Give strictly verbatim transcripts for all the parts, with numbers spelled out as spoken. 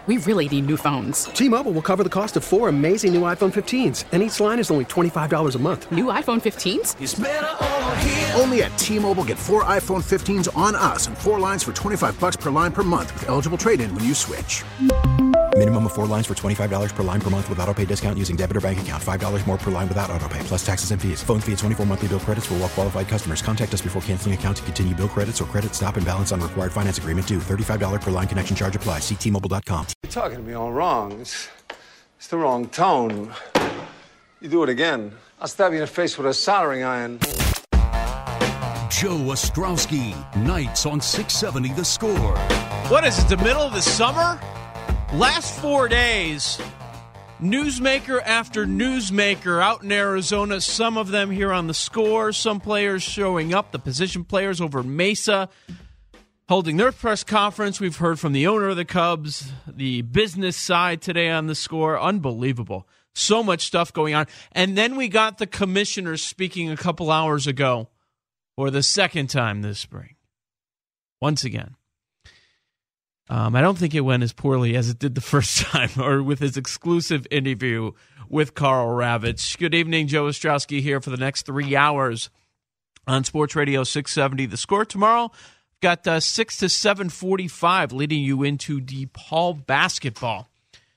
we really need new phones. T-Mobile will cover the cost of four amazing new iPhone fifteens, and each line is only twenty-five dollars a month. New iPhone fifteens? It's better over here. Only at T-Mobile, get four iPhone fifteens on us and four lines for twenty-five dollars per line per month with eligible trade-in when you switch. Minimum of four lines for twenty-five dollars per line per month with autopay discount using debit or bank account. five dollars more per line without autopay, plus taxes and fees. Phone fee at twenty-four monthly bill credits for well-qualified customers. Contact us before canceling account to continue bill credits or credit stop and balance on required finance agreement due. thirty-five dollars per line connection charge applies. See T Mobile dot com. You're talking to me all wrong. It's, it's the wrong tone. You do it again, I'll stab you in the face with a soldering iron. Joe Ostrowski, nights on six seventy The Score. What is it, the middle of the summer? Last four days, newsmaker after newsmaker out in Arizona, some of them here on The Score, some players showing up, the position players over Mesa, holding their press conference. We've heard from the owner of the Cubs, the business side today on The Score. Unbelievable. So much stuff going on. And then we got the commissioner speaking a couple hours ago for the second time this spring. Once again. Um, I don't think it went as poorly as it did the first time, or with his exclusive interview with Karl Ravech. Good evening, Joe Ostrowski here for the next three hours on Sports Radio six seventy The Score. Tomorrow, got uh, six to seven forty-five leading you into DePaul basketball.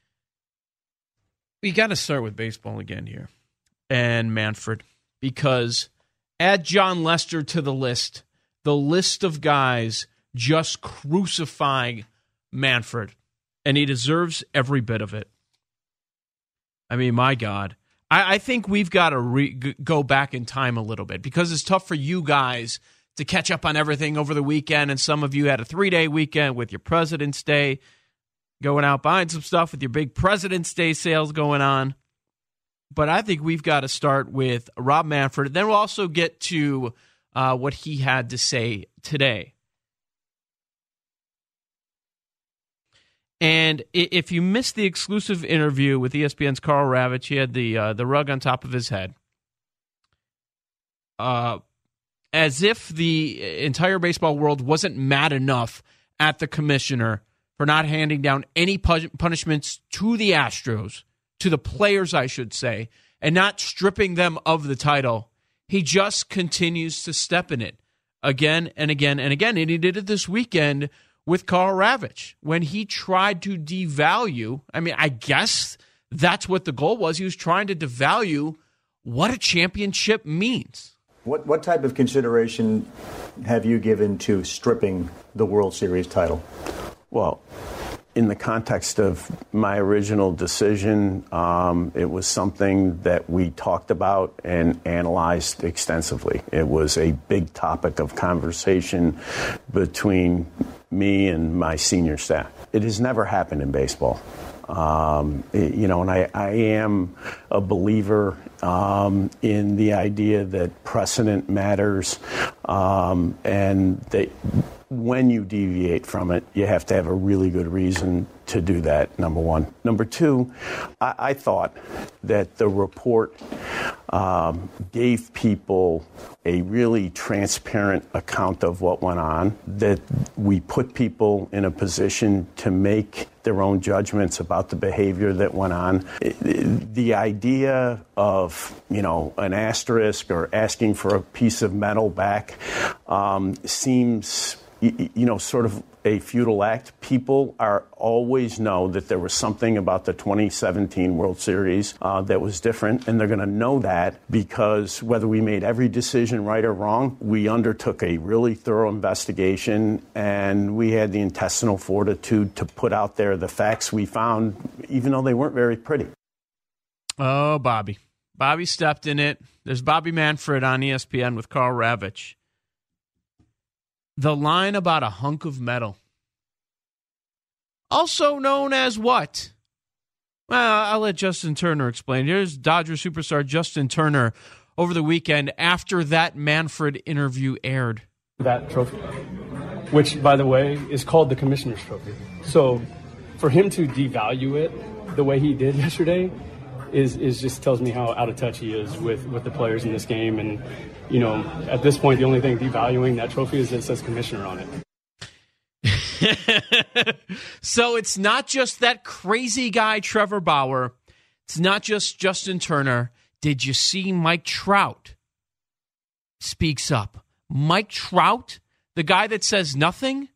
We got to start with baseball again here and Manfred, because add John Lester to the list, the list of guys just crucifying Manfred, and he deserves every bit of it. I mean, my God. I, I think we've got to re- g- go back in time a little bit, because it's tough for you guys to catch up on everything over the weekend, and some of you had a three-day weekend with your President's Day, going out buying some stuff with your big President's Day sales going on. But I think we've got to start with Rob Manfred, then we'll also get to uh, what he had to say today. And if you missed the exclusive interview with E S P N's Karl Ravech, he had the uh, the rug on top of his head. Uh, as if the entire baseball world wasn't mad enough at the commissioner for not handing down any punishments to the Astros, to the players, I should say, and not stripping them of the title. He just continues to step in it again and again and again. And he did it this weekend with Karl Ravech when he tried to devalue. I mean, I guess that's what the goal was. He was trying to devalue what a championship means. What what type of consideration have you given to stripping the World Series title? Well, in the context of my original decision, um, it was something that we talked about and analyzed extensively. It was a big topic of conversation between me and my senior staff. It has never happened in baseball. Um, it, you know, and I, I am a believer um, in the idea that precedent matters, um, and that when you deviate from it, you have to have a really good reason to do that, number one. Number two, I, I thought that the report um, gave people a really transparent account of what went on, that we put people in a position to make their own judgments about the behavior that went on. The idea of, you know, an asterisk or asking for a piece of metal back um, seems, you know, sort of a futile act. People are always know that there was something about the twenty seventeen World Series uh, that was different, and they're going to know that because whether we made every decision right or wrong, we undertook a really thorough investigation, and we had the intestinal fortitude to put out there the facts we found, even though they weren't very pretty. Oh, Bobby. Bobby stepped in it. There's Bobby Manfred on E S P N with Karl Ravech. The line about a hunk of metal, also known as what? Well, I'll let Justin Turner explain. Here's Dodger superstar Justin Turner over the weekend after that Manfred interview aired. That trophy, which, by the way, is called the Commissioner's Trophy. So for him to devalue it the way he did yesterday is, is just tells me how out of touch he is with, with the players in this game. And, you know, at this point, the only thing devaluing that trophy is that it says commissioner on it. So it's not just that crazy guy, Trevor Bauer. It's not just Justin Turner. Did you see Mike Trout speaks up? Mike Trout, the guy that says nothing,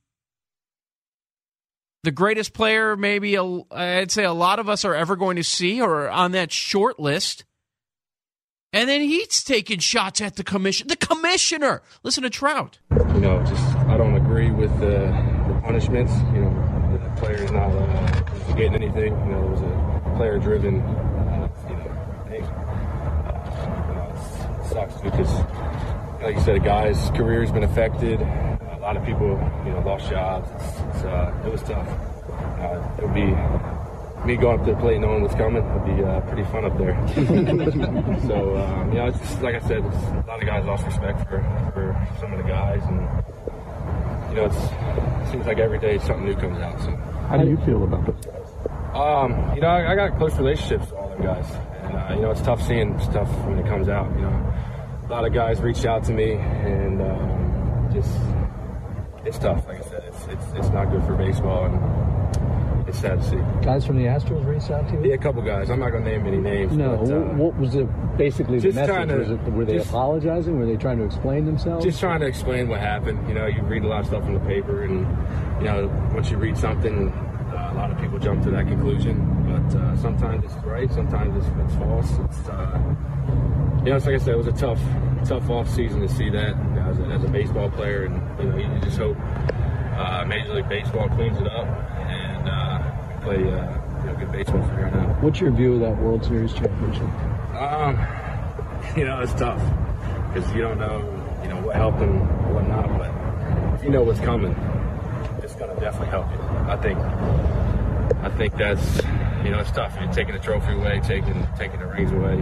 the greatest player maybe a, I'd say a lot of us are ever going to see or on that short list. And then he's taking shots at the commission. The commissioner. Listen to Trout. You know, just I don't agree with the, the punishments. You know, the player's not uh, getting anything. You know, it was a player-driven, uh, you know, thing. Uh, you know, it sucks because, like you said, a guy's career's been affected. A lot of people, you know, lost jobs. It's, it's, uh, it was tough. Uh, it would be. Me going up to the plate knowing what's coming would be uh, pretty fun up there. so, um, you know, it's just, like I said, it's, a lot of guys lost respect for, for some of the guys. And, you know, it's, it seems like every day something new comes out. So, how do you feel about those guys? Um, you know, I, I got close relationships with all them guys. And, uh, you know, it's tough seeing stuff when it comes out. You know, a lot of guys reached out to me, and um, just, it's tough. Like I said, it's, it's, it's not good for baseball. And, it's sad to see. Guys from the Astros reached out to you? Yeah, a couple guys. I'm not going to name any names. No, but, uh, what was it basically the message? To, was it, were they just, apologizing? Were they trying to explain themselves? Just trying to explain what happened. You know, you read a lot of stuff in the paper, and, you know, once you read something, uh, a lot of people jump to that conclusion. But uh, sometimes it's right, sometimes it's, it's false. It's, uh, you know, it's like I said, it was a tough, tough off season to see that, you know, as, a, as a baseball player. And, you know, you just hope uh, Major League Baseball cleans it up and uh, play uh, you know, good baseball from here on out. What's your view of that World Series championship? Um, you know, it's tough because you don't know, you know, what helped them, what not. But if you know what's coming, it's going to definitely help you. I think. I think that's, you know, it's tough. You're taking the trophy away, taking taking the rings away.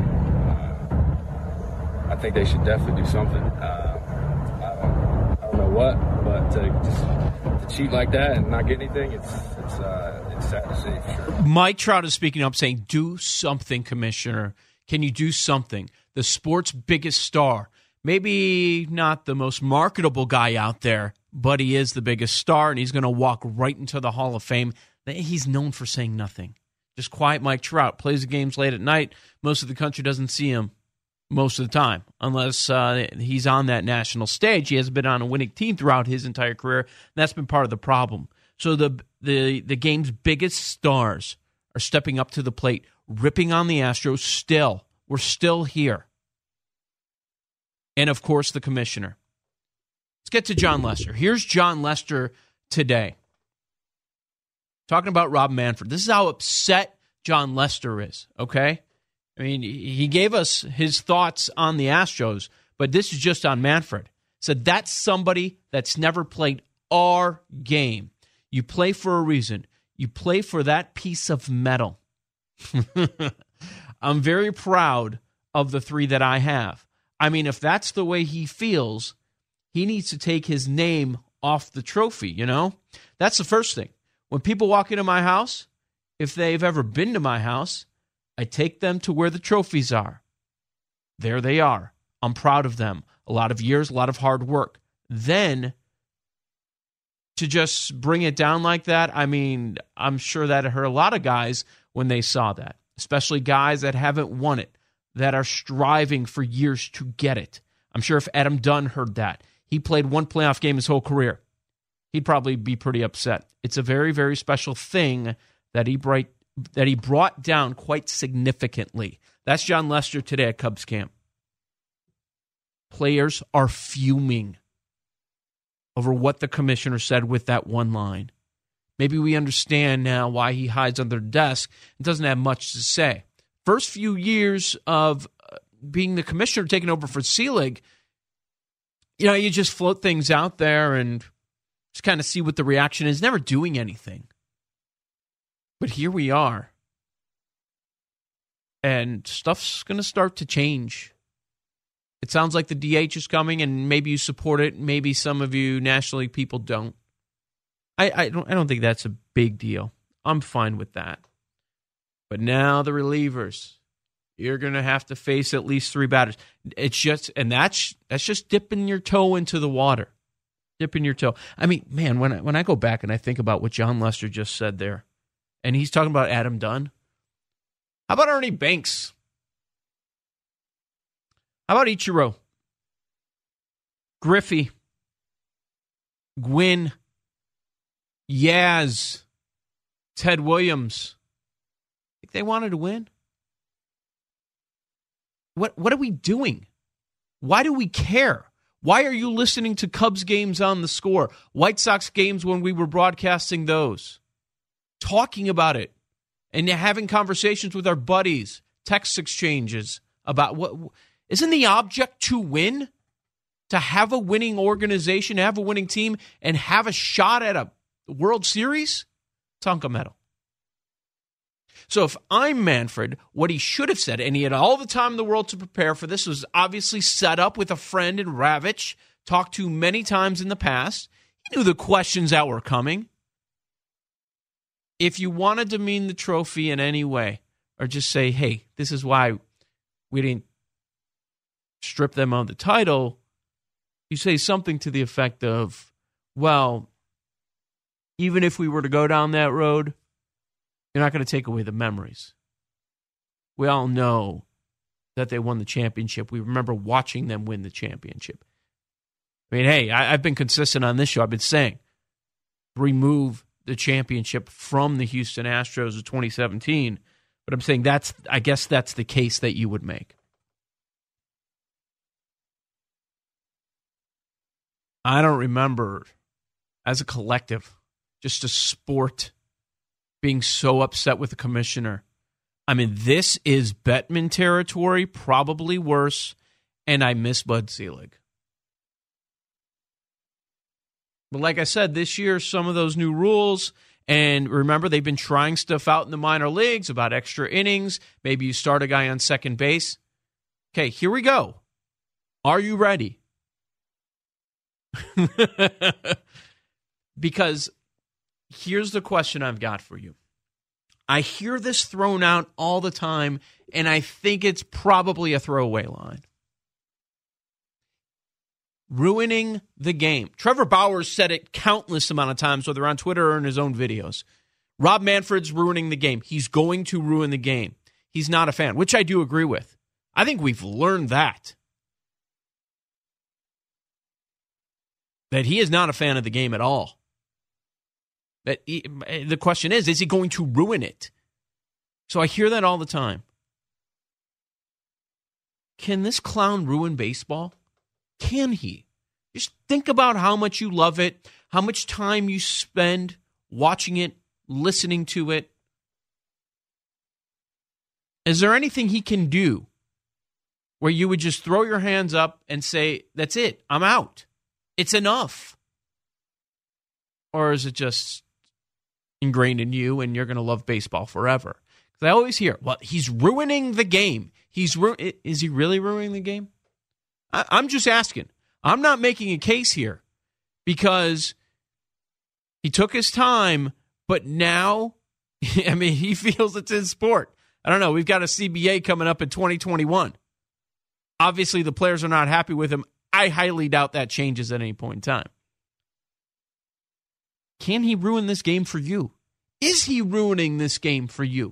Uh, I think they should definitely do something. Uh, I, don't, I don't know what, but to just to cheat like that and not get anything, it's it's uh, it's sad to see for sure. Mike Trout is speaking up, saying, "Do something, Commissioner. Can you do something?" The sport's biggest star, maybe not the most marketable guy out there, but he is the biggest star, and he's going to walk right into the Hall of Fame. He's known for saying nothing. Just quiet Mike Trout. Plays the games late at night. Most of the country doesn't see him most of the time unless uh, he's on that national stage. He hasn't been on a winning team throughout his entire career. And that's been part of the problem. So the, the, the game's biggest stars are stepping up to the plate, ripping on the Astros still. We're still here. And, of course, the commissioner. Let's get to John Lester. Here's John Lester today. Talking about Rob Manfred. This is how upset John Lester is, okay? I mean, he gave us his thoughts on the Astros, but this is just on Manfred. Said that's somebody that's never played our game. You play for a reason. You play for that piece of metal. I'm very proud of the three that I have. I mean, if that's the way he feels, he needs to take his name off the trophy, you know? That's the first thing. When people walk into my house, if they've ever been to my house, I take them to where the trophies are. There they are. I'm proud of them. A lot of years, a lot of hard work. Then, to just bring it down like that, I mean, I'm sure that hurt a lot of guys when they saw that, especially guys that haven't won it, that are striving for years to get it. I'm sure if Adam Dunn heard that, he played one playoff game his whole career, he'd probably be pretty upset. It's a very, very special thing that he bright, that he brought down quite significantly. That's John Lester today at Cubs camp. Players are fuming over what the commissioner said with that one line. Maybe we understand now why he hides under the desk and doesn't have much to say. First few years of being the commissioner, taking over for Selig, you know, you just float things out there and just kind of see what the reaction is, never doing anything. But here we are. And stuff's going to start to change. It sounds like the D H is coming, and maybe you support it. Maybe some of you National League people don't. I, I don't I don't think that's a big deal. I'm fine with that. But now the relievers. You're going to have to face at least three batters. It's just, and that's that's just dipping your toe into the water. Dipping your toe. I mean, man, when I, when I go back and I think about what John Lester just said there, and he's talking about Adam Dunn. How about Ernie Banks? How about Ichiro? Griffey? Gwynn? Yaz? Ted Williams? Think they wanted to win? What What are we doing? Why do we care? Why are you listening to Cubs games on the Score? White Sox games when we were broadcasting those? Talking about it and having conversations with our buddies, text exchanges about what isn't the object to win? To have a winning organization, have a winning team, and have a shot at a World Series? Tonka metal. So if I'm Manfred, what he should have said, and he had all the time in the world to prepare for this, was obviously set up with a friend in Ravitch, talked to many times in the past. He knew the questions that were coming. If you want to demean the trophy in any way, or just say, hey, this is why we didn't strip them of the title, you say something to the effect of, well, even if we were to go down that road, you're not going to take away the memories. We all know that they won the championship. We remember watching them win the championship. I mean, hey, I, I've been consistent on this show. I've been saying, remove the championship from the Houston Astros of twenty seventeen. But I'm saying that's, I guess that's the case that you would make. I don't remember, as a collective, just a sport, being so upset with the commissioner. I mean, this is Bettman territory, probably worse, and I miss Bud Selig. But like I said, this year, some of those new rules, and remember, they've been trying stuff out in the minor leagues about extra innings. Maybe you start a guy on second base. Okay, here we go. Are you ready? Because here's the question I've got for you. I hear this thrown out all the time, and I think it's probably a throwaway line. Ruining the game. Trevor Bauer said it countless amount of times, whether on Twitter or in his own videos. Rob Manfred's ruining the game. He's going to ruin the game. He's not a fan, which I do agree with. I think we've learned that. That he is not a fan of the game at all. That he, the question is, is he going to ruin it? So I hear that all the time. Can this clown ruin baseball? Can he? Just think about how much you love it, how much time you spend watching it, listening to it. Is there anything he can do where you would just throw your hands up and say, that's it, I'm out? It's enough. Or is it just ingrained in you and you're going to love baseball forever? Because I always hear, well, he's ruining the game. He's ru- Is he really ruining the game? I- I'm just asking. I'm not making a case here because he took his time, but now, I mean, he feels it's his sport. I don't know. We've got a C B A coming up in twenty twenty-one. Obviously, the players are not happy with him. I highly doubt that changes at any point in time. Can he ruin this game for you? Is he ruining this game for you?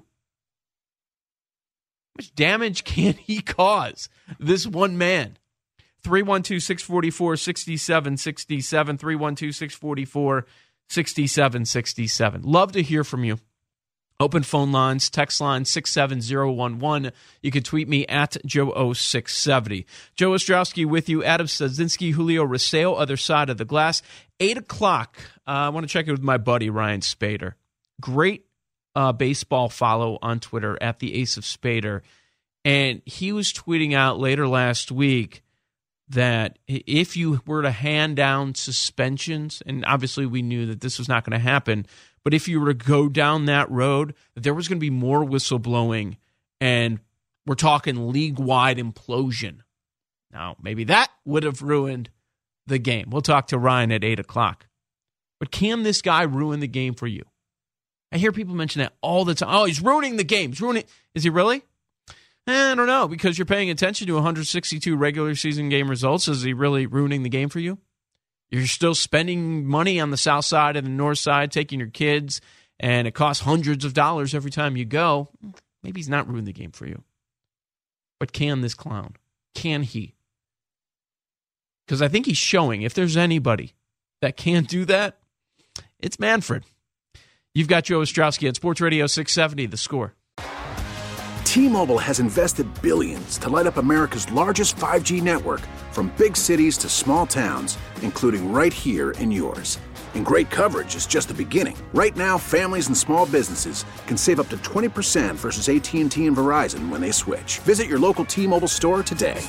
How much damage can he cause, this one man? three one two, six four four, six seven six seven, three one two, six four four, six seven six seven. Love to hear from you. Open phone lines, text line six seven zero one one. You can tweet me at Joe O six seventy. Joe Ostrowski with you. Adam Stasinski, Julio Roseo, other side of the glass. eight o'clock. Uh, I want to check in with my buddy Ryan Spader. Great uh, baseball follow on Twitter at the Ace of Spader. And he was tweeting out later last week that if you were to hand down suspensions, and obviously we knew that this was not going to happen, but if you were to go down that road, there was going to be more whistleblowing, and we're talking league-wide implosion. Now, maybe that would have ruined the game. We'll talk to Ryan at eight o'clock. But can this guy ruin the game for you? I hear people mention that all the time. Oh, he's ruining the game. He's ruining. Is he really? Eh, I don't know, because you're paying attention to one hundred sixty-two regular season game results. Is he really ruining the game for you? You're still spending money on the south side and the north side, taking your kids, and it costs hundreds of dollars every time you go. Maybe he's not ruined the game for you. But can this clown? Can he? Because I think he's showing, if there's anybody that can do that, it's Manfred. You've got Joe Ostrowski at Sports Radio six seventy, The Score. T-Mobile has invested billions to light up America's largest five G network, from big cities to small towns, including right here in yours. And great coverage is just the beginning. Right now, families and small businesses can save up to twenty percent versus A T and T and Verizon when they switch. Visit your local T-Mobile store today.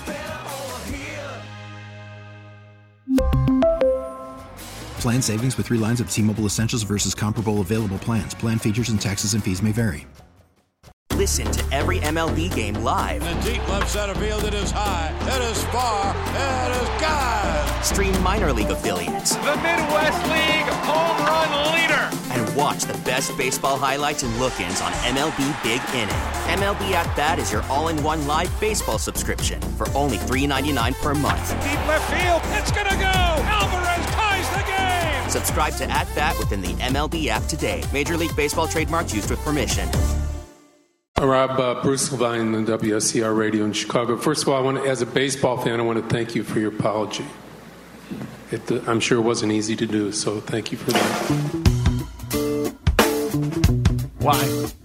Plan savings with three lines of T-Mobile Essentials versus comparable available plans. Plan features and taxes and fees may vary. Listen to every M L B game live. In the deep left center field, it is high, it is far, it is gone. Stream minor league affiliates. The Midwest League home run leader. And watch the best baseball highlights and look-ins on M L B Big Inning. M L B At Bat is your all-in-one live baseball subscription for only three dollars and ninety-nine cents per month. Deep left field, it's gonna go. Alvarez ties the game. Subscribe to At Bat within the M L B app today. Major League Baseball trademarks used with permission. Rob, uh, Bruce Levine on W S C R Radio in Chicago. First of all, I want to, as a baseball fan, I want to thank you for your apology. It, uh, I'm sure it wasn't easy to do, so thank you for that. Why?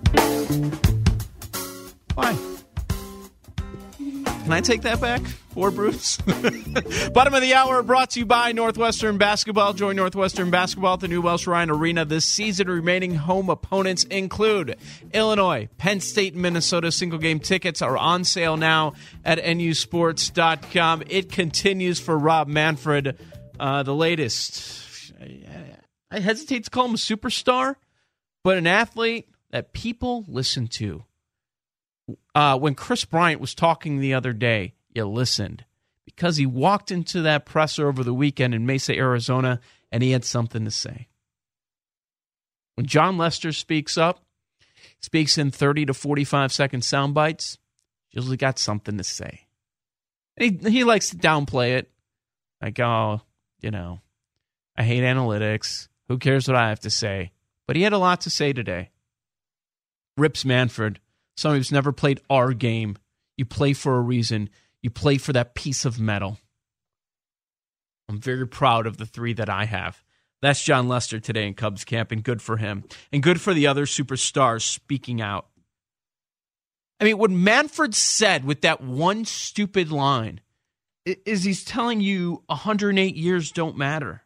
Why? Can I take that back for Bruce? Bottom of the hour brought to you by Northwestern Basketball. Join Northwestern Basketball at the new Welsh Ryan Arena this season. Remaining home opponents include Illinois, Penn State, and Minnesota. Single game tickets are on sale now at N U sports dot com. It continues for Rob Manfred. Uh, the latest, I hesitate to call him a superstar, but an athlete that people listen to. Uh, when Chris Bryant was talking the other day, you listened because he walked into that presser over the weekend in Mesa, Arizona, and he had something to say. When John Lester speaks up, speaks in thirty to forty-five second sound bites, usually got something to say. And he, he likes to downplay it. Like, oh, you know, I hate analytics. Who cares what I have to say? But he had a lot to say today. Rips Manfred. Somebody who's never played our game. You play for a reason. You play for that piece of metal. I'm very proud of the three that I have. That's John Lester today in Cubs camp, and good for him. And good for the other superstars speaking out. I mean, what Manfred said with that one stupid line is he's telling you one hundred eight years don't matter.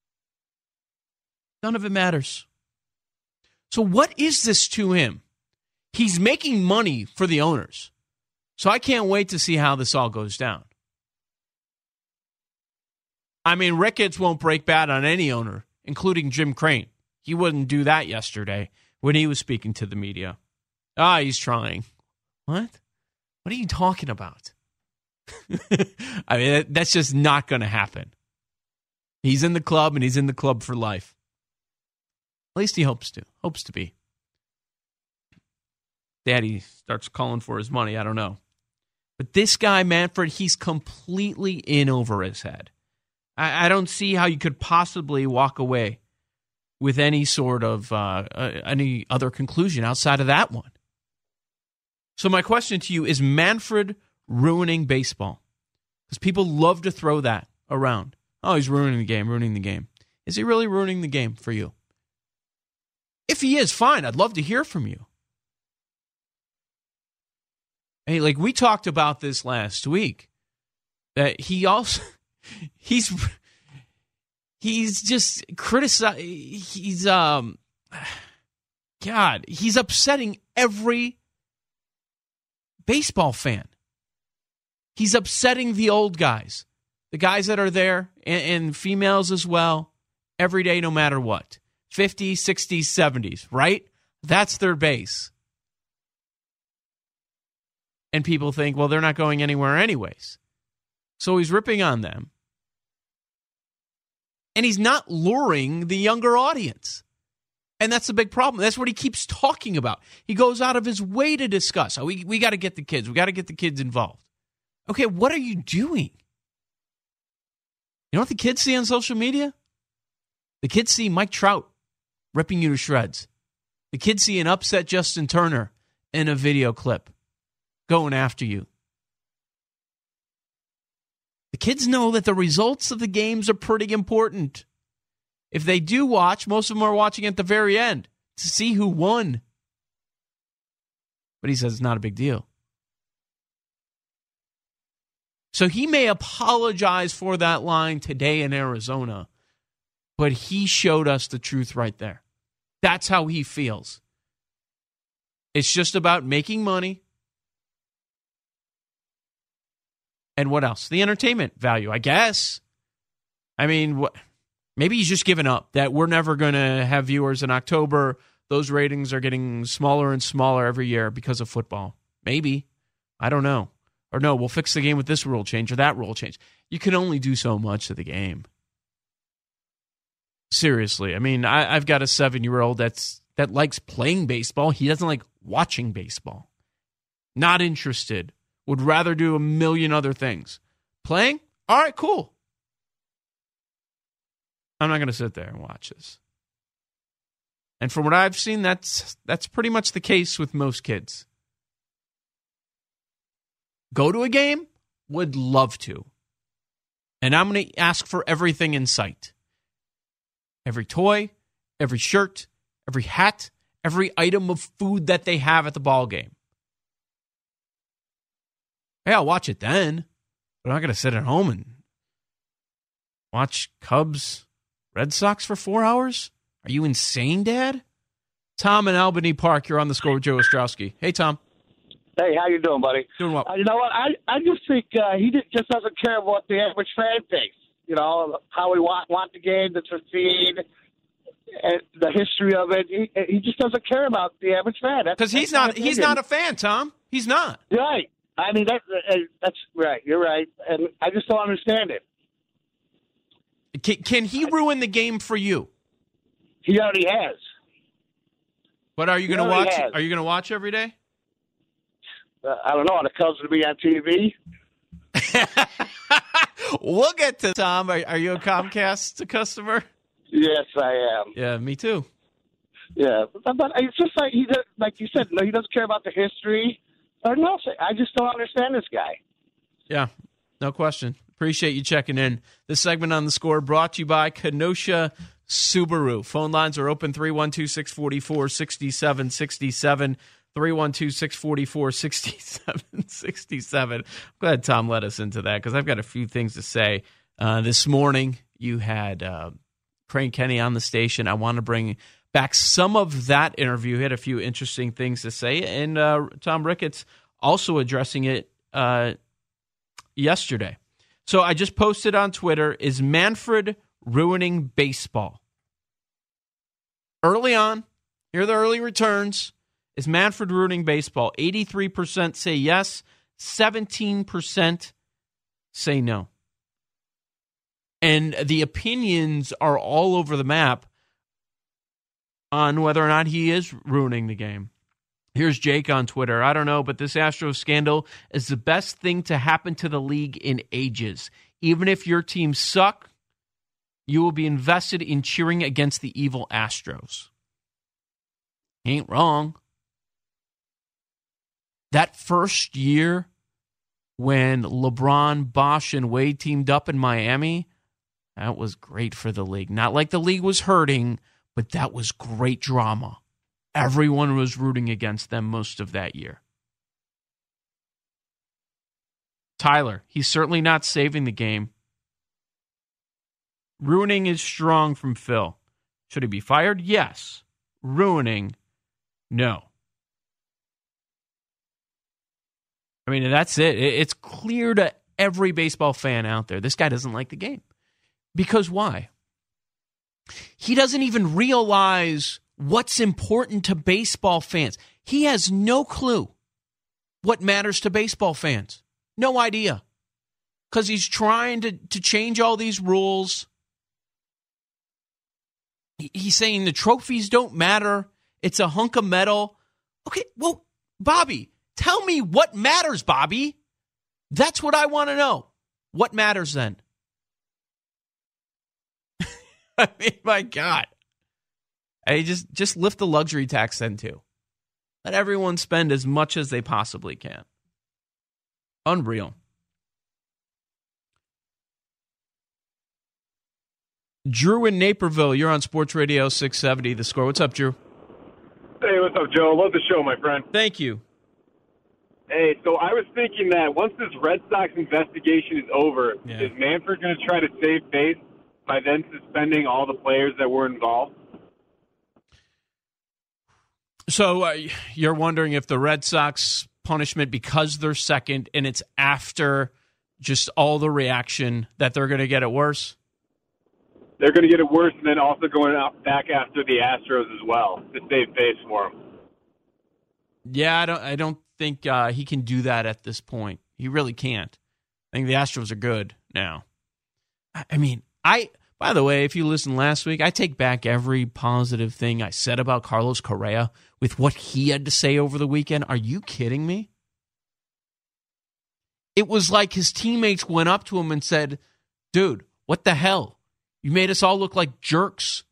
None of it matters. So what is this to him? He's making money for the owners. So I can't wait to see how this all goes down. I mean, Ricketts won't break bad on any owner, including Jim Crane. He wouldn't do that yesterday when he was speaking to the media. Ah, he's trying. What? What are you talking about? I mean, that's just not going to happen. He's in the club, and he's in the club for life. At least he hopes to. Hopes to be. Daddy starts calling for his money. I don't know. But this guy, Manfred, he's completely in over his head. I, I don't see how you could possibly walk away with any sort of, uh, uh, any other conclusion outside of that one. So my question to you, is Manfred ruining baseball? Because people love to throw that around. Oh, he's ruining the game, ruining the game. Is he really ruining the game for you? If he is, fine. I'd love to hear from you. Hey, like we talked about this last week, that he also, he's, he's just criticized, he's, um, God, he's upsetting every baseball fan. He's upsetting the old guys, the guys that are there, and, and females as well, every day, no matter what. fifties, sixties, seventies, right? That's their base. And people think, well, they're not going anywhere anyways. So he's ripping on them. And he's not luring the younger audience. And that's a big problem. That's what he keeps talking about. He goes out of his way to discuss. Oh, we, we got to get the kids. We got to get the kids involved. Okay, what are you doing? You know what the kids see on social media? The kids see Mike Trout ripping you to shreds. The kids see an upset Justin Turner in a video clip going after you. The kids know that the results of the games are pretty important. If they do watch, most of them are watching at the very end to see who won. But he says it's not a big deal. So he may apologize for that line today in Arizona, but he showed us the truth right there. That's how he feels. It's just about making money. And what else? The entertainment value, I guess. I mean, what? Maybe he's just given up, that we're never going to have viewers in October. Those ratings are getting smaller and smaller every year because of football. Maybe. I don't know. Or no, we'll fix the game with this rule change or that rule change. You can only do so much to the game. Seriously. I mean, I, I've got a seven-year-old that's that likes playing baseball. He doesn't like watching baseball. Not interested. Would rather do a million other things. Playing? All right, cool. I'm not going to sit there and watch this. And from what I've seen, that's that's pretty much the case with most kids. Go to a game? Would love to. And I'm going to ask for everything in sight. Every toy, every shirt, every hat, every item of food that they have at the ball game. Hey, I'll watch it then. But I'm not going to sit at home and watch Cubs, Red Sox for four hours? Are you insane, Dad? Tom in Albany Park, you're on the Score with Joe Ostrowski. Hey, Tom. Hey, how you doing, buddy? Doing well. Uh, you know what? I, I just think uh, he did, just doesn't care what the average fan thinks. You know, how we want, want the game to succeed, and the history of it. He, he just doesn't care about the average fan. Because he's not he's not a fan, Tom. He's not. Right. I mean, that, that's right. You're right. And I just don't understand it. Can, can he ruin the game for you? He already has. But are you going to watch? Has. Are you going to watch every day? Uh, I don't know. Are the Cubs going to be on T V? We'll get to Tom. Are, are you a Comcast customer? Yes, I am. Yeah, me too. Yeah, but, but it's just like he, does, like you said, no, he doesn't care about the history or nothing. I just don't understand this guy. Yeah, no question. Appreciate you checking in. This segment on The Score brought to you by Kenosha Subaru. Phone lines are open three one two, six four four, six seven six seven. three one two, six four four, six seven six seven. Go ahead, Tom, let us into that because I've got a few things to say. Uh, this morning, you had uh, Crane Kenny on the station. I want to bring back some of that interview. He had a few interesting things to say. And uh, Tom Ricketts also addressing it uh, yesterday. So I just posted on Twitter, is Manfred ruining baseball? Early on, here are the early returns. Is Manfred ruining baseball? eighty-three percent say yes, seventeen percent say no. And the opinions are all over the map on whether or not he is ruining the game. Here's Jake on Twitter. I don't know, but this Astros scandal is the best thing to happen to the league in ages. Even if your team suck, you will be invested in cheering against the evil Astros. Ain't wrong. That first year when LeBron, Bosh, and Wade teamed up in Miami, that was great for the league. Not like the league was hurting, but that was great drama. Everyone was rooting against them most of that year. Tyler, he's certainly not saving the game. Ruining is strong from Phil. Should he be fired? Yes. Ruining, no. I mean, that's it. It's clear to every baseball fan out there, this guy doesn't like the game. Because why? He doesn't even realize what's important to baseball fans. He has no clue what matters to baseball fans. No idea. Because he's trying to, to change all these rules. He's saying the trophies don't matter. It's a hunk of metal. Okay, well, Bobby, tell me what matters, Bobby. That's what I want to know. What matters then? I mean, my God. Hey, just, just lift the luxury tax then, too. Let everyone spend as much as they possibly can. Unreal. Drew in Naperville, you're on Sports Radio six seventy, The Score. What's up, Drew? Hey, what's up, Joe? Love the show, my friend. Thank you. Hey, so I was thinking that once this Red Sox investigation is over, Yeah. is Manfred going to try to save face by then suspending all the players that were involved? So uh, you're wondering if the Red Sox punishment, because they're second and it's after just all the reaction, that they're going to get it worse? They're going to get it worse, and then also going out back after the Astros as well to save face for them. Yeah, I don't. I don't think uh, he can do that at this point. He really can't. I think the Astros are good now. I, I mean, I. By the way, if you listened last week, I take back every positive thing I said about Carlos Correa with what he had to say over the weekend. Are you kidding me? It was like his teammates went up to him and said, "Dude, what the hell? You made us all look like jerks."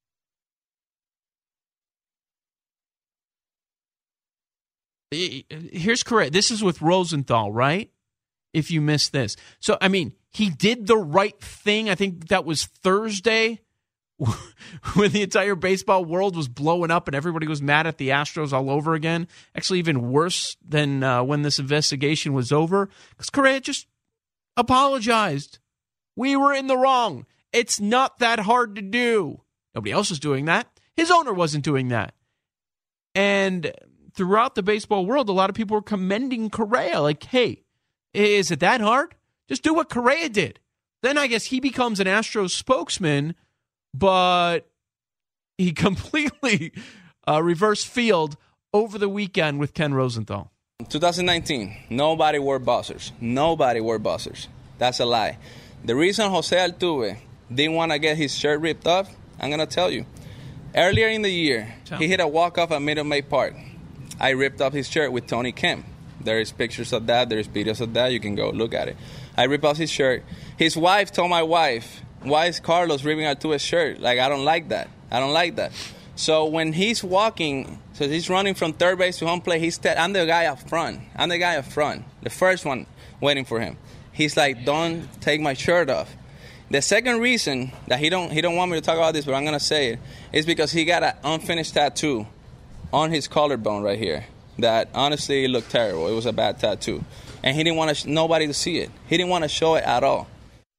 Here's correct. This is with Rosenthal, right? If you missed this. So, I mean, he did the right thing. I think that was Thursday when the entire baseball world was blowing up and everybody was mad at the Astros all over again. Actually, even worse than uh, when this investigation was over, because Correa just apologized. We were in the wrong. It's not that hard to do. Nobody else was doing that. His owner wasn't doing that. And throughout the baseball world, a lot of people were commending Correa. Like, hey, is it that hard? Just do what Correa did. Then I guess he becomes an Astros spokesman, but he completely uh, reversed field over the weekend with Ken Rosenthal. twenty nineteen, nobody wore buzzers. Nobody wore buzzers. That's a lie. The reason Jose Altuve didn't want to get his shirt ripped off, I'm going to tell you. Earlier in the year, tell he hit a walk-off at Minute Maid Park. I ripped off his shirt with Tony Kemp. There is pictures of that. There is videos of that. You can go look at it. I ripped off his shirt. His wife told my wife, why is Carlos ripping Altuve's shirt? Like, I don't like that. I don't like that. So when he's walking, so he's running from third base to home plate, he's te- I'm the guy up front. I'm the guy up front. The first one waiting for him. He's like, don't take my shirt off. The second reason that he don't he don't want me to talk about this, but I'm going to say it, is because he got an unfinished tattoo on his collarbone right here that honestly looked terrible. It was a bad tattoo. And he didn't want sh- nobody to see it. He didn't want to show it at all.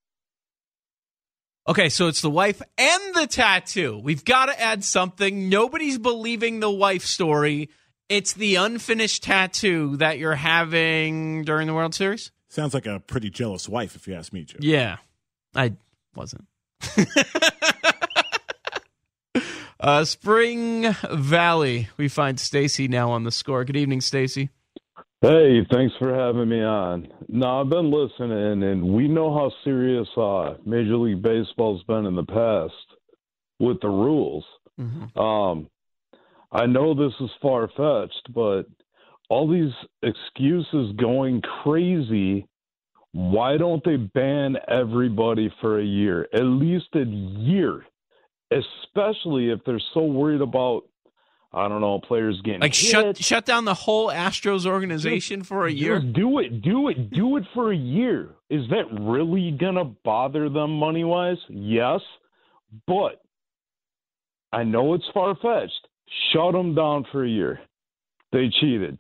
Okay, so it's the wife and the tattoo. We've got to add something. Nobody's believing the wife story. It's the unfinished tattoo that you're having during the World Series? Sounds like a pretty jealous wife, if you ask me, Joe. Yeah, I wasn't. uh, Spring Valley. We find Stacy now on the Score. Good evening, Stacy. Hey, thanks for having me on. No, I've been listening, and we know how serious uh, Major League Baseball's been in the past with the rules. Mm-hmm. Um, I know this is far-fetched, but all these excuses going crazy, why don't they ban everybody for a year? At least a year, especially if they're so worried about, I don't know, players getting like hit. shut shut down the whole Astros organization Just, for a year. Just do it, do it, do it for a year. Is that really gonna bother them money wise? Yes, but I know it's far fetched. Shut them down for a year. They cheated.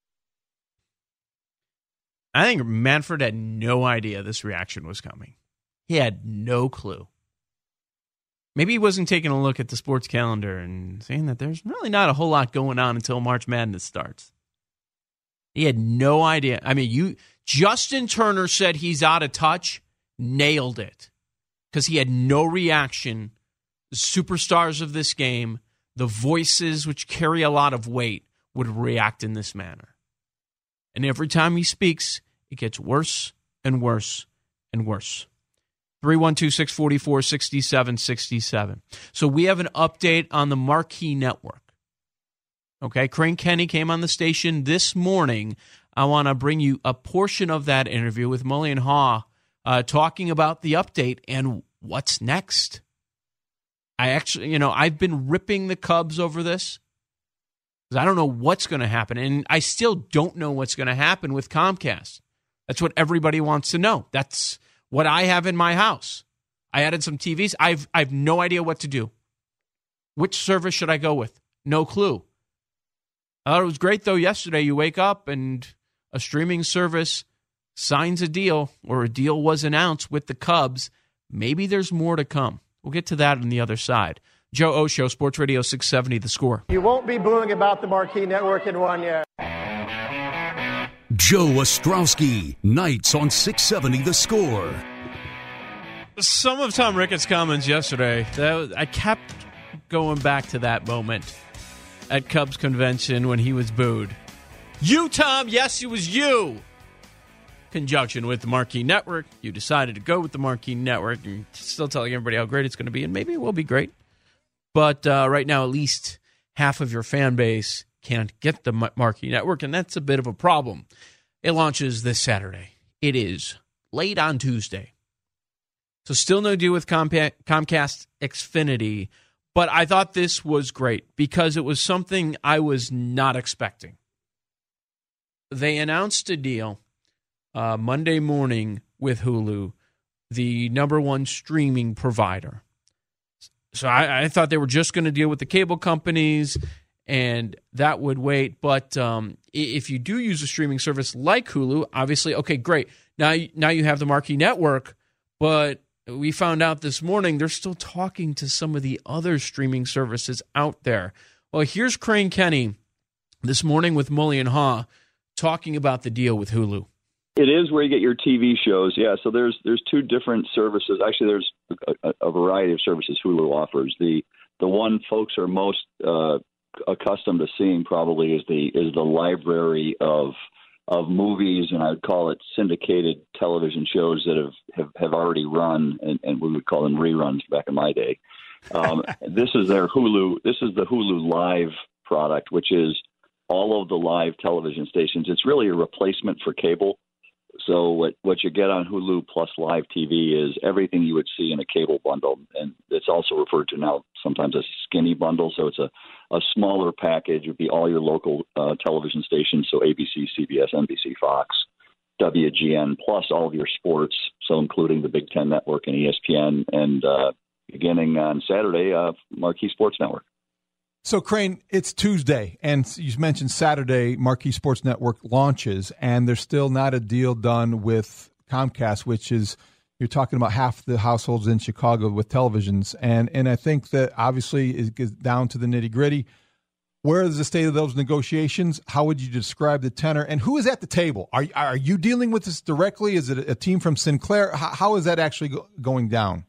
I think Manfred had no idea this reaction was coming. He had no clue. Maybe he wasn't taking a look at the sports calendar and saying that there's really not a whole lot going on until March Madness starts. He had no idea. I mean, you Justin Turner said he's out of touch, nailed it. Because he had no reaction. The superstars of this game, the voices which carry a lot of weight, would react in this manner. And every time he speaks, it gets worse and worse and worse. three one two, six four four, six seven six seven. So we have an update on the Marquee Network. Okay, Crane Kenny came on the station this morning. I want to bring you a portion of that interview with Mullion Haw uh, talking about the update and what's next. I actually, you know, I've been ripping the Cubs over this because I don't know what's going to happen. And I still don't know what's going to happen with Comcast. That's what everybody wants to know. That's what I have in my house. I added some T Vs. I've I have no idea what to do. Which service should I go with? No clue. I thought it was great, though, yesterday. You wake up and a streaming service signs a deal, or a deal was announced with the Cubs. Maybe there's more to come. We'll get to that on the other side. Joe Osho, Sports Radio six seventy, The Score. You won't be booing about the Marquee Network in one year. Joe Ostrowski, nights on six seventy The Score. Some of Tom Ricketts' comments yesterday, that was, I kept going back to that moment at Cubs convention when he was booed. You, Tom, yes, it was you. Conjunction with the Marquee Network. You decided to go with the Marquee Network and still telling everybody how great it's going to be, and maybe it will be great. But uh, right now, at least half of your fan base can't get the Marquee Network, and that's a bit of a problem. It launches this Saturday. It is late on Tuesday. So still no deal with Compa- Comcast Xfinity, but I thought this was great because it was something I was not expecting. They announced a deal uh, Monday morning with Hulu, the number one streaming provider. So I, I thought they were just going to deal with the cable companies, and that would wait. But um, if you do use a streaming service like Hulu, obviously, okay, great. Now, now you have the Marquee Network, but we found out this morning they're still talking to some of the other streaming services out there. Well, here's Crane Kenny this morning with Mully and Haw talking about the deal with Hulu. It is where you get your T V shows. Yeah, so there's there's two different services. Actually, there's a, a variety of services Hulu offers. The the one folks are most uh, accustomed to seeing probably is the is the library of of movies, and I would call it syndicated television shows that have, have, have already run, and, and we would call them reruns back in my day. Um, this is their Hulu. This is the Hulu Live product, which is all of the live television stations. It's really a replacement for cable. So what, what you get on Hulu plus live T V is everything you would see in a cable bundle. And it's also referred to now sometimes as a skinny bundle. So it's a, a smaller package. It would be all your local uh, television stations, so A B C, C B S, N B C, Fox, W G N, plus all of your sports, so including the Big Ten Network and E S P N, and uh, beginning on Saturday, uh, Marquee Sports Network. So, Crane, it's Tuesday, and you mentioned Saturday, Marquee Sports Network launches, and there's still not a deal done with Comcast, which is, you're talking about half the households in Chicago with televisions. And and I think that obviously it gets down to the nitty-gritty. Where is the state of those negotiations? How would you describe the tenor? And who is at the table? Are, are you dealing with this directly? Is it a team from Sinclair? How, how is that actually go, going down?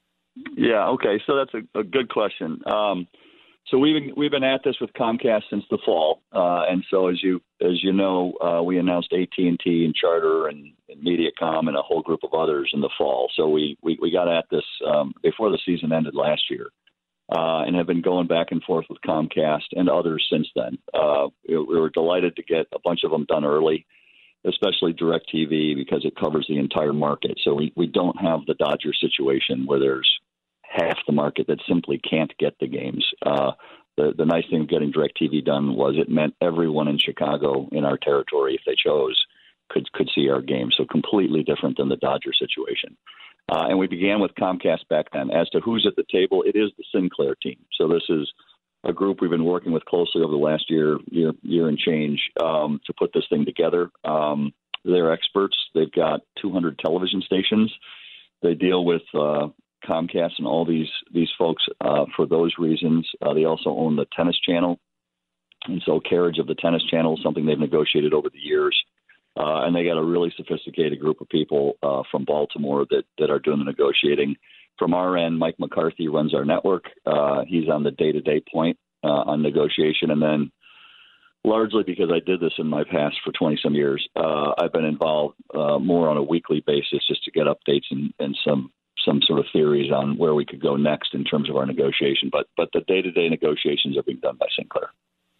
Yeah, okay, so that's a, a good question. Um So we've been, we've been at this with Comcast since the fall, uh, and so as you as you know, uh, we announced A T and T and Charter and, and MediaCom and a whole group of others in the fall. So we we, we got at this um, before the season ended last year, uh, and have been going back and forth with Comcast and others since then. Uh, we, we were delighted to get a bunch of them done early, especially DirecTV, because it covers the entire market. So we, we don't have the Dodger situation where there's half the market that simply can't get the games. Uh, the, the nice thing of getting DirecTV done was it meant everyone in Chicago in our territory, if they chose, could could see our game. So completely different than the Dodger situation. Uh, and we began with Comcast back then. As to who's at the table, it is the Sinclair team. So this is a group we've been working with closely over the last year, year, year and change um, to put this thing together. Um, they're experts. They've got two hundred television stations. They deal with uh, Comcast and all these these folks uh, for those reasons. Uh, they also own the Tennis Channel, and so carriage of the Tennis Channel is something they've negotiated over the years. Uh, and they got a really sophisticated group of people uh, from Baltimore that that are doing the negotiating. From our end, Mike McCarthy runs our network. Uh, he's on the day-to-day point uh, on negotiation, and then largely because I did this in my past for twenty-some years, uh, I've been involved uh, more on a weekly basis just to get updates and, and some some sort of theories on where we could go next in terms of our negotiation. But but the day-to-day negotiations are being done by Sinclair.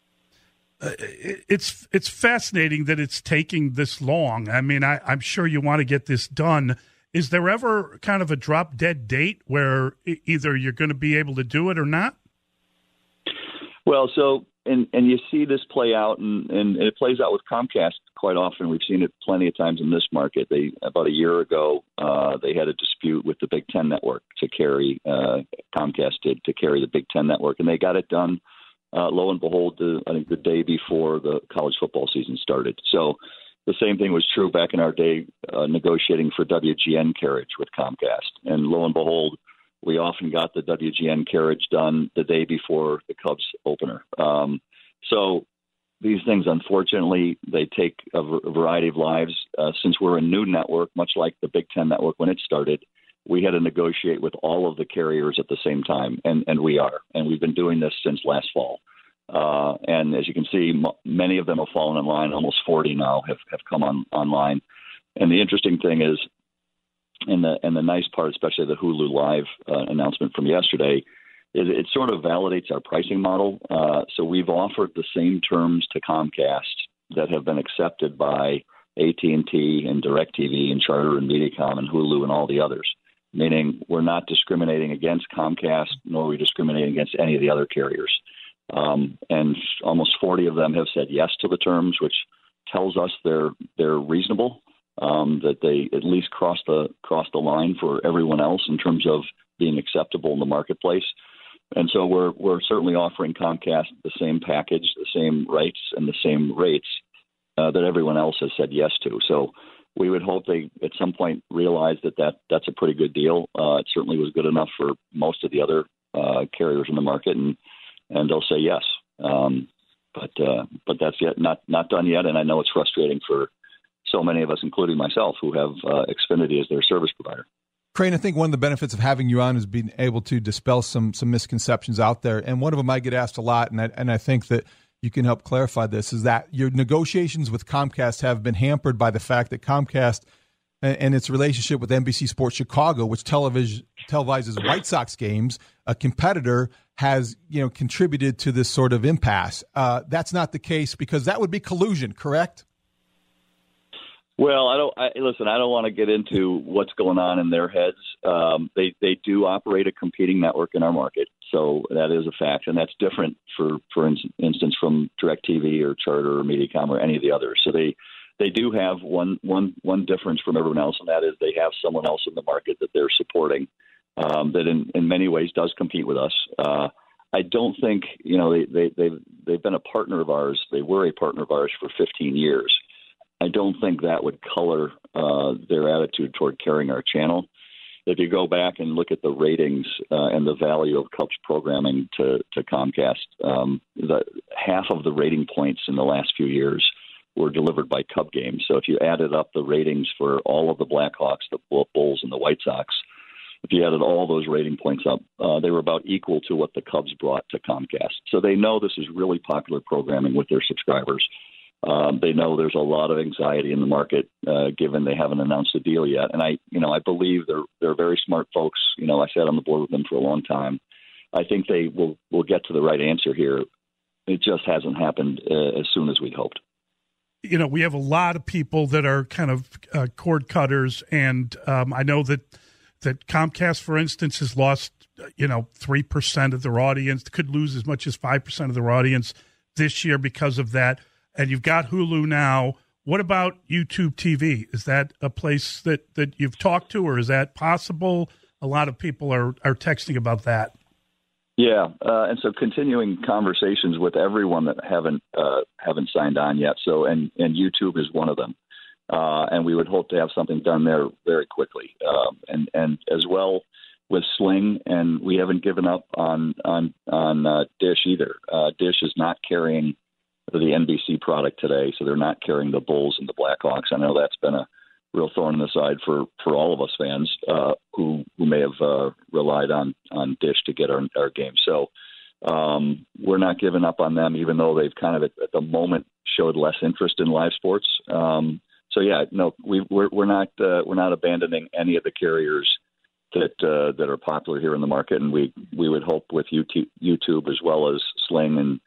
Uh, it's it's fascinating that it's taking this long. I mean, I, I'm sure you want to get this done Is there ever kind of a drop dead date where either you're going to be able to do it or not? Well, so and and you see this play out, and, and it plays out with Comcast quite often. We've seen it plenty of times in this market. They about a year ago, uh, they had a dispute with the Big Ten Network to carry uh, Comcast did to carry the Big Ten Network, and they got it done. Uh, lo and behold, the, I think the day before the college football season started. So the same thing was true back in our day, uh, negotiating for W G N carriage with Comcast, and lo and behold, we often got the W G N carriage done the day before the Cubs opener. Um, so these things, unfortunately, they take a, v- a variety of lives. Uh, since we're a new network, much like the Big Ten Network when it started, we had to negotiate with all of the carriers at the same time, and, and we are. And we've been doing this since last fall. Uh, and as you can see, m- many of them have fallen in line. Almost forty now have, have come on online. And the interesting thing is, And the and the nice part, especially the Hulu Live uh, announcement from yesterday, is it sort of validates our pricing model. Uh, so we've offered the same terms to Comcast that have been accepted by A T and T and DirecTV and Charter and Mediacom and Hulu and all the others, meaning we're not discriminating against Comcast, nor are we discriminating against any of the other carriers. Um, and almost forty of them have said yes to the terms, which tells us they're they're reasonable. Um, that they at least cross the cross the line for everyone else in terms of being acceptable in the marketplace. And so we're we're certainly offering Comcast the same package, the same rights, and the same rates uh, that everyone else has said yes to. So we would hope they at some point realize that, that that's a pretty good deal. Uh, it certainly was good enough for most of the other uh, carriers in the market, and and they'll say yes. Um, but uh, but that's yet not not done yet, and I know it's frustrating for so many of us, including myself, who have uh, Xfinity as their service provider. Crane, I think one of the benefits of having you on is being able to dispel some some misconceptions out there. And one of them I get asked a lot, and I, and I think that you can help clarify this, is that your negotiations with Comcast have been hampered by the fact that Comcast and, and its relationship with N B C Sports Chicago, which televis- televises White Sox games, a competitor, has you know contributed to this sort of impasse. Uh, that's not the case, because that would be collusion, correct? Well, I don't. I, listen, I don't want to get into what's going on in their heads. Um, they they do operate a competing network in our market, so that is a fact, and that's different for for in, instance from DirecTV or Charter or Mediacom or any of the others. So they they do have one one one difference from everyone else, and that is they have someone else in the market that they're supporting um, that in, in many ways does compete with us. Uh, I don't think you know they they they've they've been a partner of ours. They were a partner of ours for fifteen years. I don't think that would color uh, their attitude toward carrying our channel. If you go back and look at the ratings uh, and the value of Cubs programming to, to Comcast, um, the, half of the rating points in the last few years were delivered by Cub games. So if you added up the ratings for all of the Blackhawks, the Bulls, and the White Sox, if you added all those rating points up, uh, they were about equal to what the Cubs brought to Comcast. So they know this is really popular programming with their subscribers. Um, they know there's a lot of anxiety in the market, uh, given they haven't announced a deal yet. And I, you know, I believe they're they're very smart folks. You know, I sat on the board with them for a long time. I think they will will get to the right answer here. It just hasn't happened uh, as soon as we'd hoped. You know, we have a lot of people that are kind of uh, cord cutters, and um, I know that that Comcast, for instance, has lost, you know, three percent of their audience, could lose as much as five percent of their audience this year because of that. And you've got Hulu now. What about YouTube T V? Is that a place that, that you've talked to, or is that possible? A lot of people are, are texting about that. Yeah, uh, and so continuing conversations with everyone that haven't uh, haven't signed on yet. So and, and YouTube is one of them, uh, and we would hope to have something done there very quickly. Um, and and as well with Sling, and we haven't given up on on on uh, Dish either. Uh, Dish is not carrying the N B C product today, so they're not carrying the Bulls and the Blackhawks. I know that's been a real thorn in the side for, for all of us fans uh, who who may have uh, relied on, on Dish to get our, our game. So um, we're not giving up on them, even though they've kind of at, at the moment showed less interest in live sports. Um, so yeah, no, we, we're we're not uh, we're not abandoning any of the carriers that uh, that are popular here in the market, and we we would hope with YouTube, YouTube as well as Sling and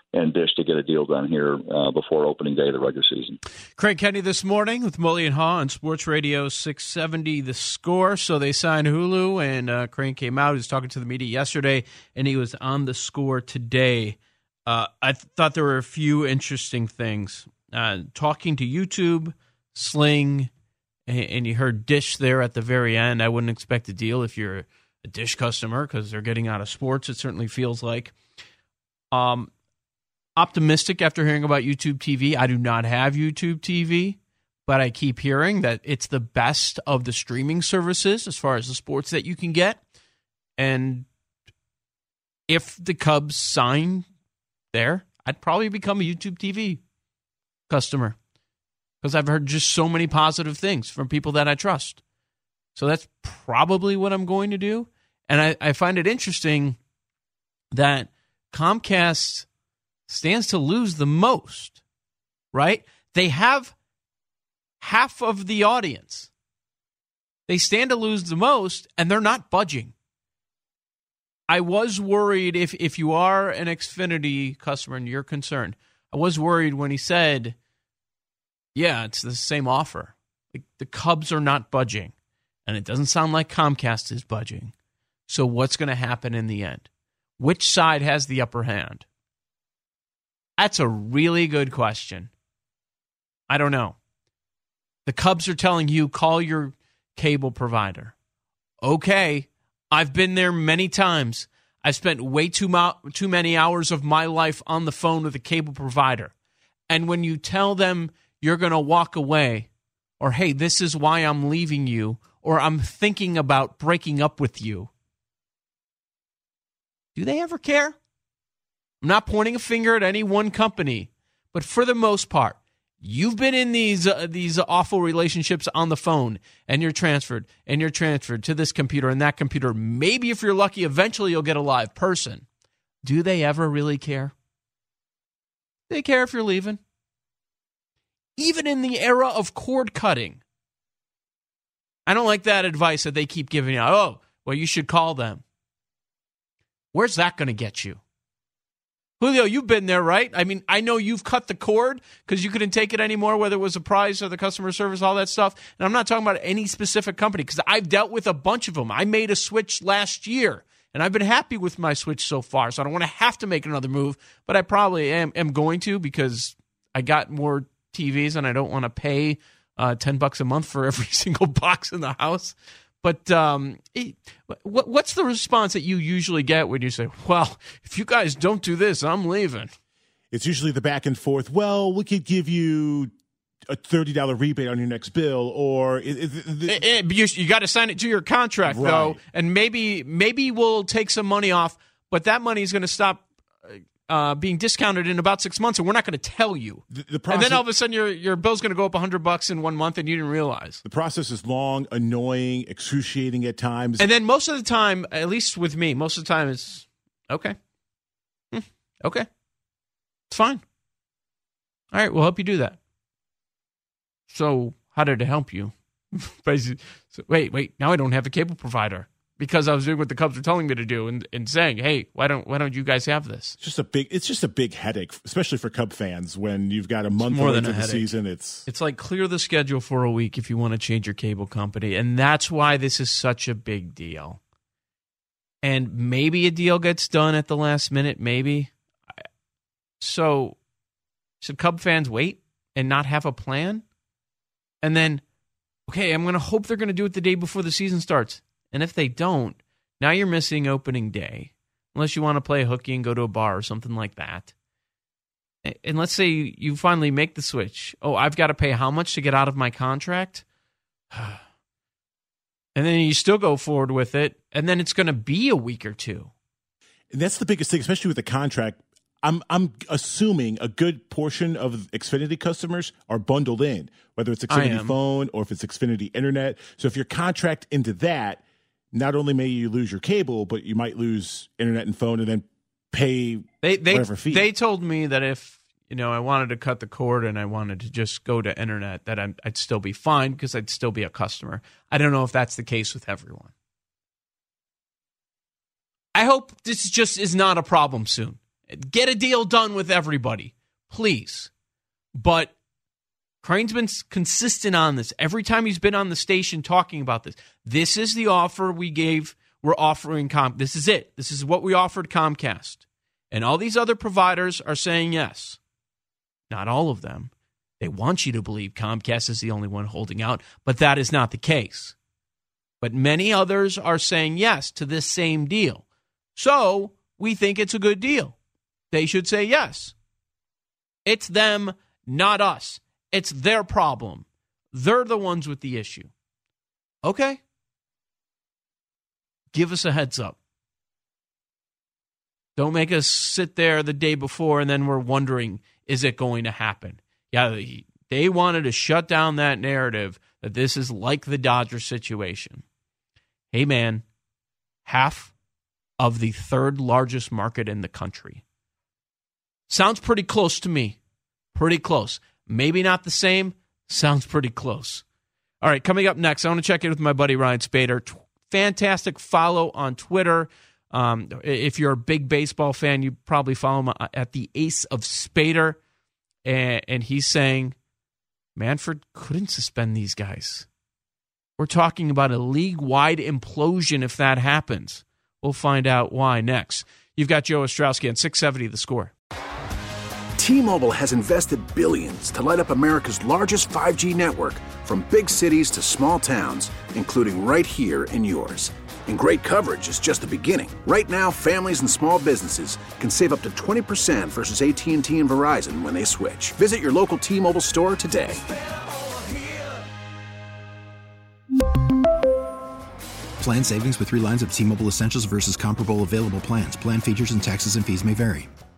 and Dish to get a deal done here uh, before opening day of the regular season. Craig Kenny this morning with Mully and Haw on Sports Radio six seventy The Score. So they signed Hulu, and uh, Crane came out. He was talking to the media yesterday, and he was on The Score today. Uh, I th- thought there were a few interesting things. Uh, talking to YouTube, Sling, and, and you heard Dish there at the very end. I wouldn't expect a deal if you're a Dish customer because they're getting out of sports, it certainly feels like. Um. Optimistic after hearing about YouTube T V. I do not have YouTube T V, but I keep hearing that it's the best of the streaming services as far as the sports that you can get. And if the Cubs sign there, I'd probably become a YouTube T V customer because I've heard just so many positive things from people that I trust. So that's probably what I'm going to do. And I, I find it interesting that Comcast stands to lose the most, right? They have half of the audience. They stand to lose the most, and they're not budging. I was worried if, if you are an Xfinity customer and you're concerned, I was worried when he said, yeah, it's the same offer. Like, the Cubs are not budging, and it doesn't sound like Comcast is budging. So what's going to happen in the end? Which side has the upper hand? That's a really good question. I don't know. The Cubs are telling you, call your cable provider. Okay, I've been there many times. I've spent way too, mo- too many hours of my life on the phone with a cable provider. And when you tell them you're going to walk away, or, hey, this is why I'm leaving you, or I'm thinking about breaking up with you, do they ever care? I'm not pointing a finger at any one company, but for the most part, you've been in these uh, these awful relationships on the phone, and you're transferred, and you're transferred to this computer and that computer. Maybe if you're lucky, eventually you'll get a live person. Do they ever really care? Do they care if you're leaving? Even in the era of cord cutting. I don't like that advice that they keep giving out. Oh, well, you should call them. Where's that going to get you? Julio, you've been there, right? I mean, I know you've cut the cord because you couldn't take it anymore, whether it was the price or the customer service, all that stuff. And I'm not talking about any specific company because I've dealt with a bunch of them. I made a switch last year, and I've been happy with my switch so far, so I don't want to have to make another move, but I probably am, am going to because I got more T Vs and I don't want to pay uh, ten bucks a month for every single box in the house. But um, what's the response that you usually get when you say, well, if you guys don't do this, I'm leaving? It's usually the back and forth. Well, we could give you a thirty dollars rebate on your next bill, or it, it, it, it, you, you got to sign it to your contract, right, though, and maybe maybe we'll take some money off, but that money is going to stop Uh, being discounted in about six months, and we're not going to tell you. The, the process, and then all of a sudden, your your bill's going to go up a hundred bucks in one month, and you didn't realize. The process is long, annoying, excruciating at times. And then most of the time, at least with me, most of the time it's okay, hmm, okay, it's fine. All right, we'll help you do that. So, how did it help you? so, wait, wait. Now I don't have a cable provider. Because I was doing what the Cubs were telling me to do, and, and saying, "Hey, why don't why don't you guys have this?" It's just a big. It's just a big headache, especially for Cub fans when you've got a month more than into a the headache. season. It's it's like clear the schedule for a week if you want to change your cable company, and that's why this is such a big deal. And maybe a deal gets done at the last minute, maybe. So, should Cub fans wait and not have a plan? And then, okay, I'm going to hope they're going to do it the day before the season starts. And if they don't, now you're missing opening day, unless you want to play hooky and go to a bar or something like that. And let's say you finally make the switch. Oh, I've got to pay how much to get out of my contract? And then you still go forward with it, and then it's going to be a week or two. And that's the biggest thing, especially with the contract. I'm I'm assuming a good portion of Xfinity customers are bundled in, whether it's Xfinity phone or if it's Xfinity internet. So if you're contract into that, not only may you lose your cable, but you might lose internet and phone and then pay they, they, whatever fee. They told me that if you know I wanted to cut the cord and I wanted to just go to internet, that I'm, I'd still be fine because I'd still be a customer. I don't know if that's the case with everyone. I hope this just is not a problem soon. Get a deal done with everybody, please. But Crane's been consistent on this. Every time he's been on the station talking about this, this is the offer we gave. We're offering Com. This is it. This is what we offered Comcast. And all these other providers are saying yes. Not all of them. They want you to believe Comcast is the only one holding out, but that is not the case. But many others are saying yes to this same deal. So we think it's a good deal. They should say yes. It's them, not us. It's their problem. They're the ones with the issue. Okay. Give us a heads up. Don't make us sit there the day before and then we're wondering, is it going to happen? Yeah, they wanted to shut down that narrative that this is like the Dodgers situation. Hey, man, half of the third largest market in the country. Sounds pretty close to me. Pretty close. Maybe not the same. Sounds pretty close. All right, coming up next, I want to check in with my buddy Ryan Spader. T- fantastic follow on Twitter. Um, if you're a big baseball fan, you probably follow him at the Ace of Spader. And, and he's saying, Manfred couldn't suspend these guys. We're talking about a league-wide implosion if that happens. We'll find out why next. You've got Joe Ostrowski on six seventy The Score. T-Mobile has invested billions to light up America's largest five G network, from big cities to small towns, including right here in yours. And great coverage is just the beginning. Right now, families and small businesses can save up to twenty percent versus A T and T and Verizon when they switch. Visit your local T-Mobile store today. Plan savings with three lines of T-Mobile Essentials versus comparable available plans. Plan features and taxes and fees may vary.